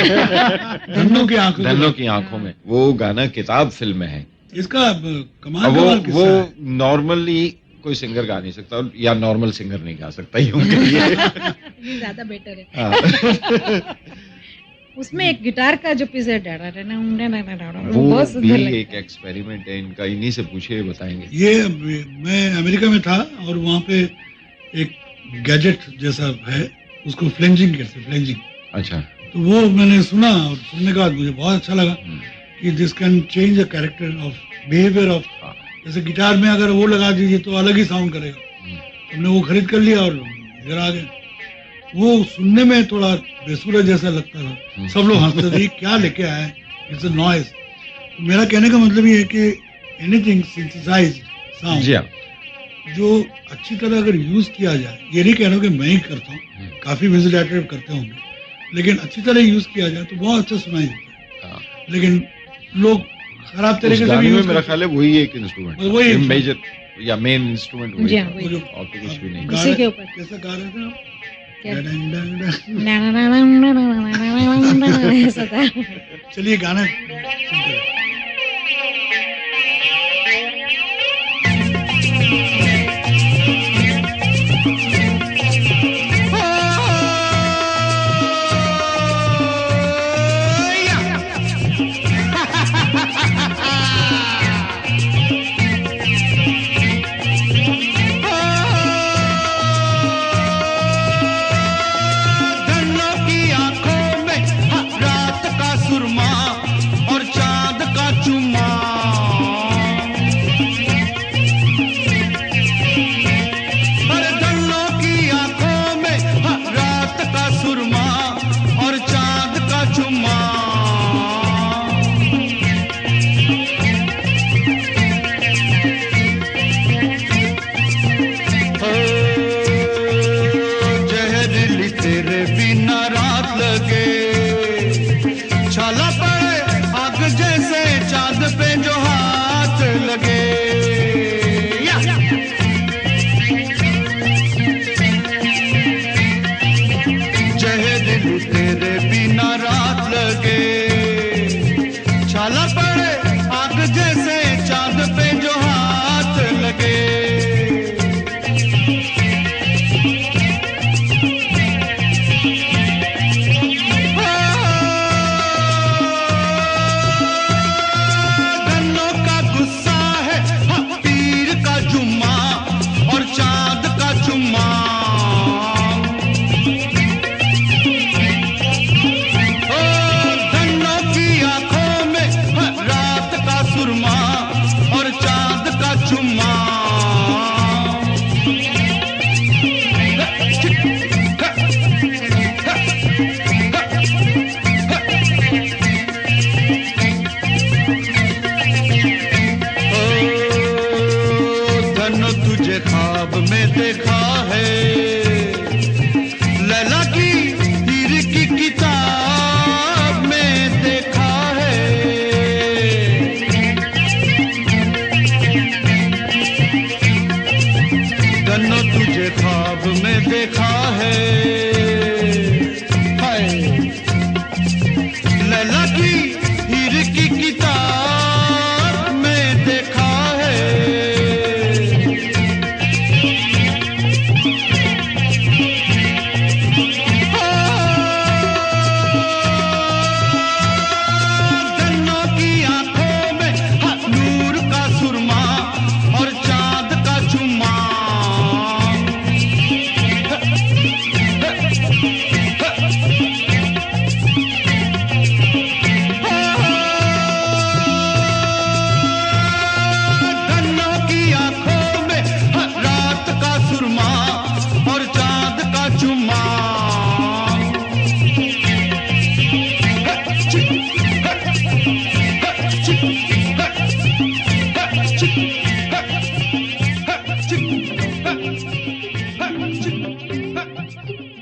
धन्नो की आंखों धन्नो की आंखों में, वो गाना किताब फिल्म में है। इसका कमाल अब कमाल किस्सा वो है। नॉर्मली कोई सिंगर गा नहीं सकता, या नॉर्मल सिंगर नहीं गा सकता, यूं कहिए। ये ज्यादा बेटर है। हाँ। उसमें एक गिटार का जो पीस है वो बहुत भी सुंदर लगता एक है। एक्सपेरिमेंट है इनका, इन्हीं से पूछे बताएंगे। ये मैं अमेरिका में था और वहाँ पे एक गैजेट जैसा है, उसको फ्लेंजिंग कहते हैं, फ्लेंजिंग। अच्छा। तो वो मैंने सुना और सुनने के बाद मुझे बहुत अच्छा लगा हम्म, कि this can change the character of behaviour of, हाँ, जैसे गिटार में अगर वो लगा दीजिए तो अलग ही साउंड करेगा। हम्म, हमने वो खरीद कर लिया और इधर आ गए। वो सुनने में थोड़ा बेसुरा जैसा लगता था, सब लोग हंसते थे, "ये क्या लेके आए हैं, इट्स अ नॉइज"। मेरा कहने का मतलब ये है कि एनीथिंग सिंथेसाइज्ड साउंड जी हाँ। जो अच्छी तरह अगर यूज किया जाए, ये नहीं कह रहा हूं कि मैं ही करता हूँ, काफी म्यूजिक डायरेक्टर करते होंगे, लेकिन अच्छी तरह यूज किया जाए तो बहुत अच्छा सुनाई देता है। हाँ। लेकिन लोग खराब उस तरीके से भी गाने में यूज मेरा करते ख्याल है वही एक इंस्ट्रूमेंट मतलब वही था, instrument। मेजर या मेन इंस्ट्रूमेंट वही जी हाँ, था, वही। और तो कुछ भी नहीं। गा उसी रहे- के ऊपर। कैसा गा रहे थे आप? क्या? डडंग डंग डंग। ऐसा था। चलिए गाना